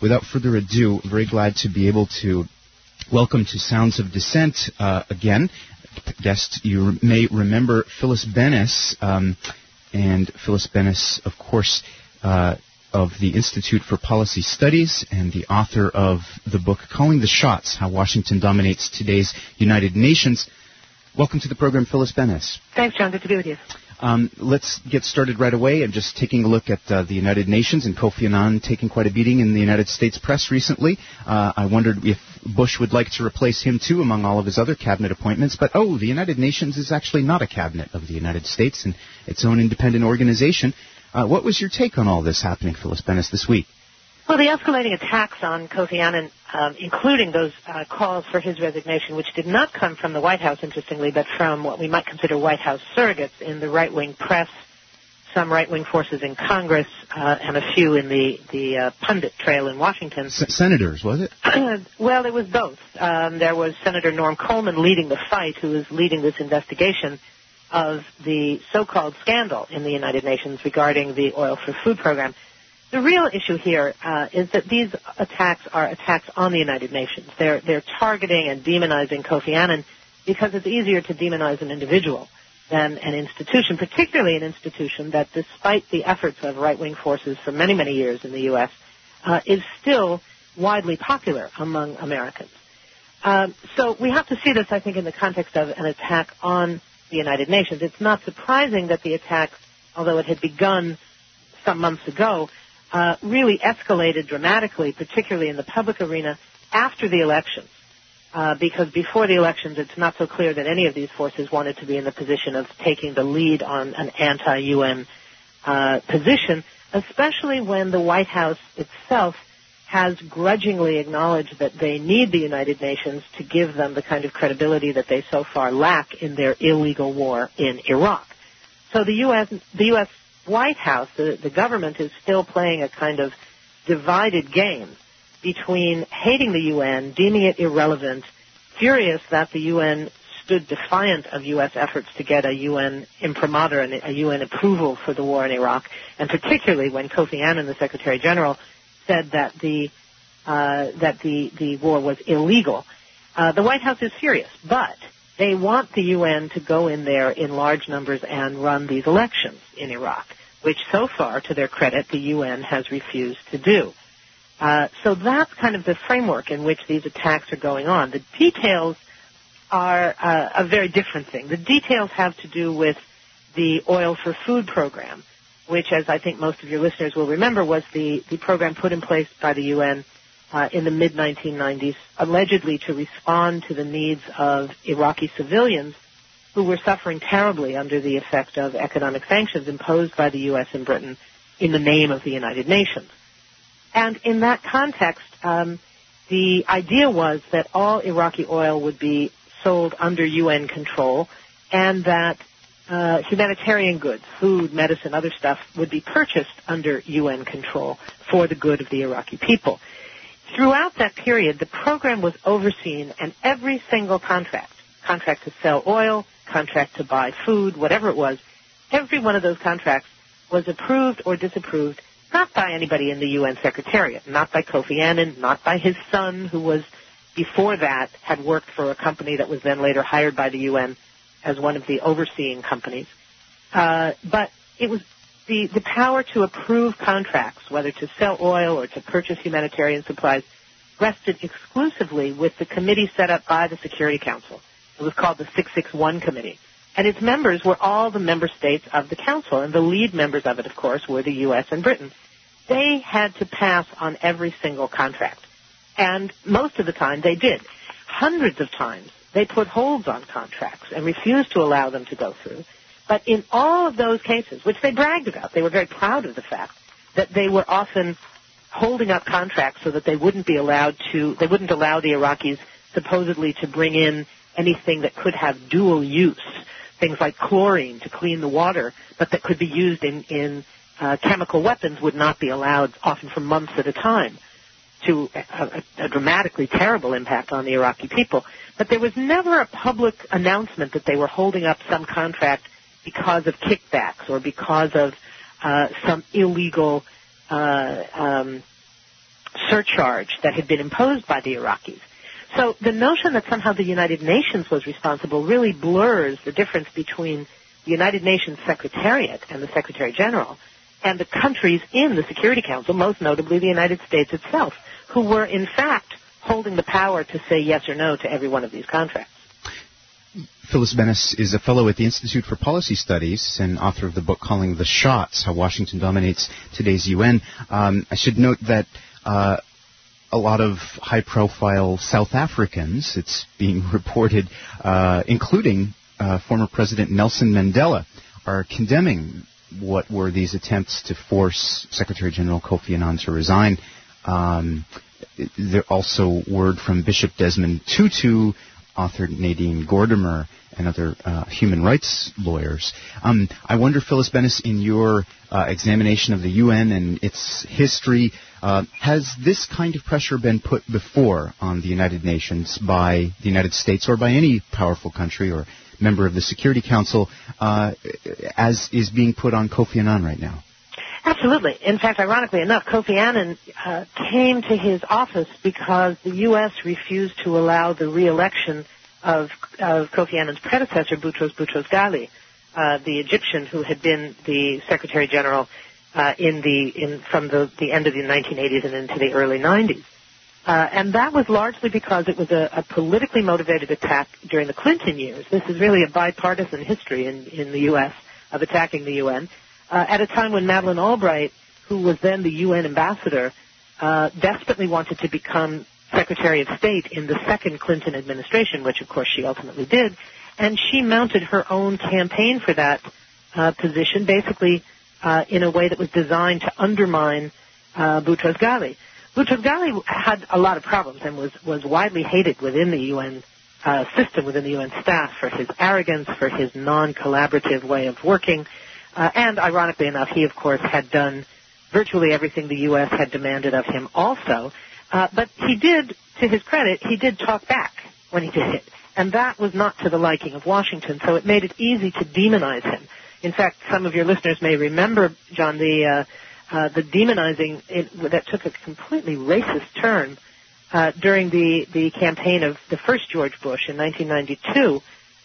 without further ado, I'm very glad to be able to welcome to Sounds of Dissent again. Guest, you may remember Phyllis Bennis, and Phyllis Bennis, of course, of the Institute for Policy Studies and the author of the book Calling the Shots, How Washington Dominates Today's United Nations. Welcome to the program, Phyllis Bennis. Thanks, John. Good to be with you. Let's get started right away and just taking a look at the United Nations and Kofi Annan taking quite a beating in the United States press recently. I wondered if Bush would like to replace him, too, among all of his other cabinet appointments. But, the United Nations is actually not a cabinet of the United States and its own independent organization. What was your take on all this happening, Phyllis Bennis, this week? Well, the escalating attacks on Kofi Annan, including those calls for his resignation, which did not come from the White House, interestingly, but from what we might consider White House surrogates in the right-wing press, some right-wing forces in Congress, and a few in the pundit trail in Washington. Senators, was it? Well, it was both. There was Senator Norm Coleman leading the fight, who is leading this investigation of the so-called scandal in the United Nations regarding the Oil for Food program. The real issue here is that these attacks are attacks on the United Nations. They're targeting and demonizing Kofi Annan because it's easier to demonize an individual than an institution, particularly an institution that, despite the efforts of right-wing forces for many, many years in the U.S., is still widely popular among Americans. So we have to see this, I think, in the context of an attack on the United Nations. It's not surprising that the attack, although it had begun some months ago, really escalated dramatically, particularly in the public arena, after the elections. Because before the elections, it's not so clear that any of these forces wanted to be in the position of taking the lead on an anti-UN position, especially when the White House itself has grudgingly acknowledged that they need the United Nations to give them the kind of credibility that they so far lack in their illegal war in Iraq. So the U.S. White House, the government, is still playing a kind of divided game between hating the UN, deeming it irrelevant, furious that the UN stood defiant of U.S. efforts to get a UN imprimatur and a UN approval for the war in Iraq, and particularly when Kofi Annan, the Secretary General, said that the war was illegal. The White House is furious, but they want the UN to go in there in large numbers and run these elections in Iraq, which so far, to their credit, the UN has refused to do. So that's kind of the framework in which these attacks are going on. The details are a very different thing. The details have to do with the Oil for Food program, which, as I think most of your listeners will remember, was the program put in place by the UN in the mid-1990s, allegedly to respond to the needs of Iraqi civilians who were suffering terribly under the effect of economic sanctions imposed by the U.S. and Britain in the name of the United Nations. And in that context, the idea was that all Iraqi oil would be sold under UN control and that humanitarian goods, food, medicine, other stuff, would be purchased under UN control for the good of the Iraqi people. Throughout that period, the program was overseen, and every single contract to sell oil, contract to buy food, whatever it was, every one of those contracts was approved or disapproved, not by anybody in the UN Secretariat, not by Kofi Annan, not by his son, who was, before that, had worked for a company that was then later hired by the UN as one of the overseeing companies. But it was the power to approve contracts, whether to sell oil or to purchase humanitarian supplies, rested exclusively with the committee set up by the Security Council. It was called the 661 Committee. And its members were all the member states of the Council, and the lead members of it, of course, were the U.S. and Britain. They had to pass on every single contract. And most of the time they did. Hundreds of times they put holds on contracts and refused to allow them to go through. But in all of those cases, which they bragged about, they were very proud of the fact that they were often holding up contracts so that they wouldn't allow the Iraqis supposedly to bring in anything that could have dual use, things like chlorine to clean the water, but that could be used in chemical weapons would not be allowed, often for months at a time, to a dramatically terrible impact on the Iraqi people. But there was never a public announcement that they were holding up some contract because of kickbacks or because of some illegal surcharge that had been imposed by the Iraqis. So the notion that somehow the United Nations was responsible really blurs the difference between the United Nations Secretariat and the Secretary General and the countries in the Security Council, most notably the United States itself, who were in fact holding the power to say yes or no to every one of these contracts. Phyllis Bennis is a fellow at the Institute for Policy Studies and author of the book Calling the Shots, How Washington Dominates Today's UN. I should note that a lot of high-profile South Africans, it's being reported, including former President Nelson Mandela, are condemning what were these attempts to force Secretary General Kofi Annan to resign. There also word from Bishop Desmond Tutu, author Nadine Gordimer, and other human rights lawyers. I wonder, Phyllis Bennis, in your examination of the UN and its history, has this kind of pressure been put before on the United Nations by the United States or by any powerful country or member of the Security Council, as is being put on Kofi Annan right now? Absolutely. In fact, ironically enough, Kofi Annan came to his office because the U.S. refused to allow the re-election of Kofi Annan's predecessor, Boutros Boutros-Ghali, the Egyptian who had been the Secretary General from the end of the 1980s and into the early 90s. And that was largely because it was a politically motivated attack during the Clinton years. This is really a bipartisan history in the U.S. of attacking the UN. At a time when Madeleine Albright, who was then the UN ambassador, desperately wanted to become Secretary of State in the second Clinton administration, which of course she ultimately did, and she mounted her own campaign for that position, basically in a way that was designed to undermine Boutros-Ghali. Boutros-Ghali had a lot of problems and was widely hated within the UN system, within the UN staff, for his arrogance, for his non-collaborative way of working. And ironically enough, he, of course, had done virtually everything the U.S. had demanded of him also. But he did, to his credit, he did talk back when he did it. And that was not to the liking of Washington, so it made it easy to demonize him. In fact, some of your listeners may remember, John, the demonizing that took a completely racist turn during the campaign of the first George Bush in 1992,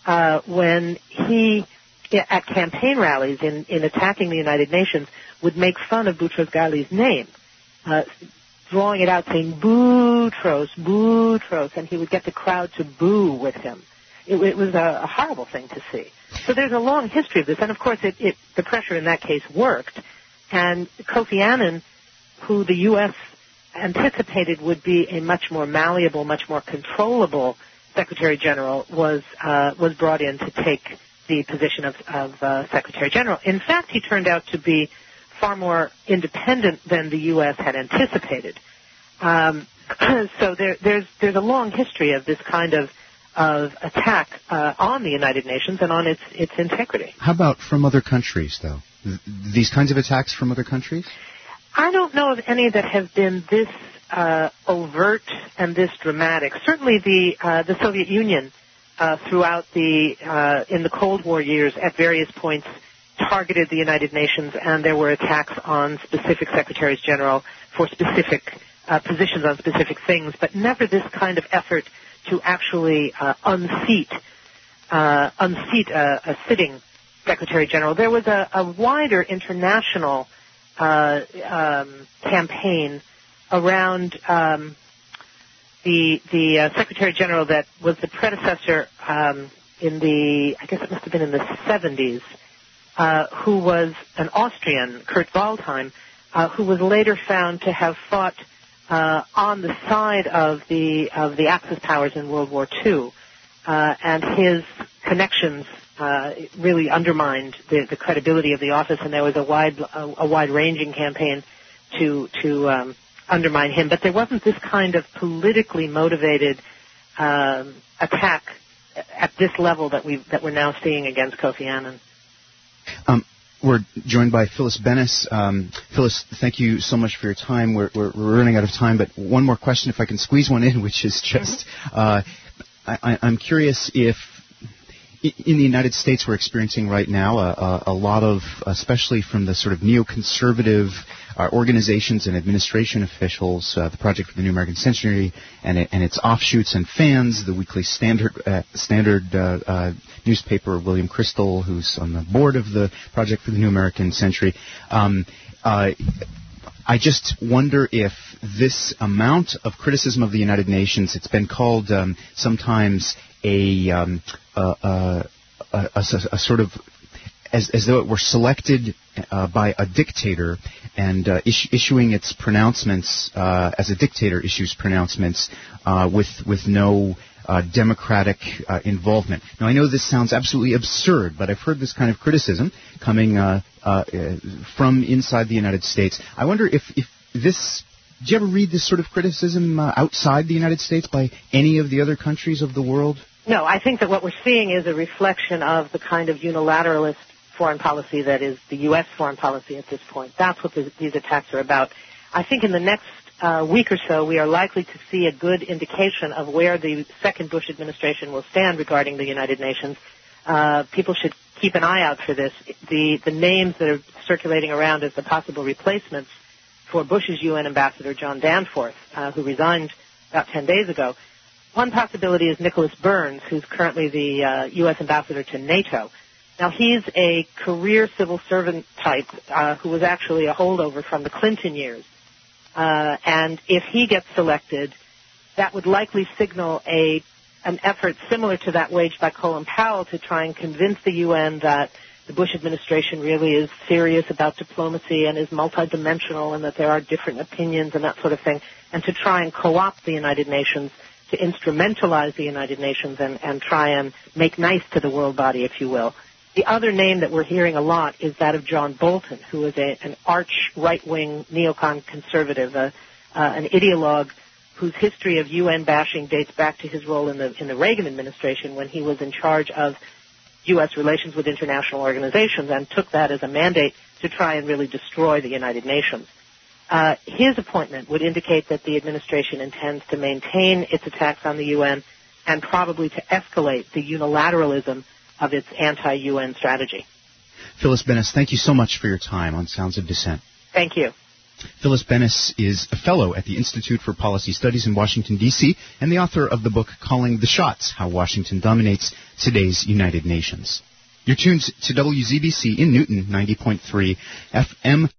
when he, at campaign rallies in attacking the United Nations, would make fun of Boutros-Ghali's name, drawing it out, saying, Boutros, Boutros, and he would get the crowd to boo with him. It was a horrible thing to see. So there's a long history of this, and of course the pressure in that case worked, and Kofi Annan, who the U.S. anticipated would be a much more malleable, much more controllable Secretary General, was brought in to take the position of Secretary General. In fact, he turned out to be far more independent than the U.S. had anticipated. So there's a long history of this kind of attack on the United Nations and on its integrity. How about from other countries, though? These kinds of attacks from other countries? I don't know of any that have been this overt and this dramatic. Certainly the Soviet Union throughout in the Cold War years at various points targeted the United Nations, and there were attacks on specific secretaries general for specific positions on specific things, but never this kind of effort to actually unseat a sitting secretary general. There was a wider international campaign around the Secretary General that was the predecessor in the, I guess it must have been in the 70s, who was an Austrian, Kurt Waldheim, who was later found to have fought on the side of the Axis powers in World War II, and his connections really undermined the credibility of the office, and there was a wide-ranging campaign to undermine him. But there wasn't this kind of politically motivated attack at this level that we're now seeing against Kofi Annan. We're joined by Phyllis Bennis. Phyllis, thank you so much for your time. We're running out of time, but one more question, if I can squeeze one in, which is just, I'm curious if in the United States, we're experiencing right now a lot of, especially from the sort of neoconservative organizations and administration officials, the Project for the New American Century and its offshoots and fans, the Weekly Standard newspaper, William Crystal, who's on the board of the Project for the New American Century. I just wonder if this amount of criticism of the United Nations, it's been called sometimes a sort of as though it were selected by a dictator and issuing its pronouncements as a dictator issues pronouncements with no democratic involvement. Now, I know this sounds absolutely absurd, but I've heard this kind of criticism coming from inside the United States. I wonder if this... Did you ever read this sort of criticism outside the United States by any of the other countries of the world? No, I think that what we're seeing is a reflection of the kind of unilateralist foreign policy that is the U.S. foreign policy at this point. That's what these attacks are about. I think in the next week or so, we are likely to see a good indication of where the second Bush administration will stand regarding the United Nations. People should keep an eye out for this. The names that are circulating around as the possible replacements for Bush's UN ambassador, John Danforth, who resigned about 10 days ago. One possibility is Nicholas Burns, who's currently the U.S. ambassador to NATO. Now, he's a career civil servant type who was actually a holdover from the Clinton years. And if he gets selected, that would likely signal an effort similar to that waged by Colin Powell to try and convince the UN that the Bush administration really is serious about diplomacy and is multidimensional and that there are different opinions and that sort of thing, and to try and co-opt the United Nations, to instrumentalize the United Nations and try and make nice to the world body, if you will. The other name that we're hearing a lot is that of John Bolton, who is an arch right-wing neocon conservative, an ideologue whose history of UN bashing dates back to his role in the Reagan administration when he was in charge of U.S. relations with international organizations and took that as a mandate to try and really destroy the United Nations. His appointment would indicate that the administration intends to maintain its attacks on the UN and probably to escalate the unilateralism of its anti-UN strategy. Phyllis Bennis, thank you so much for your time on Sounds of Dissent. Thank you. Phyllis Bennis is a fellow at the Institute for Policy Studies in Washington, D.C., and the author of the book Calling the Shots, How Washington Dominates Today's United Nations. You're tuned to WZBC in Newton, 90.3 FM.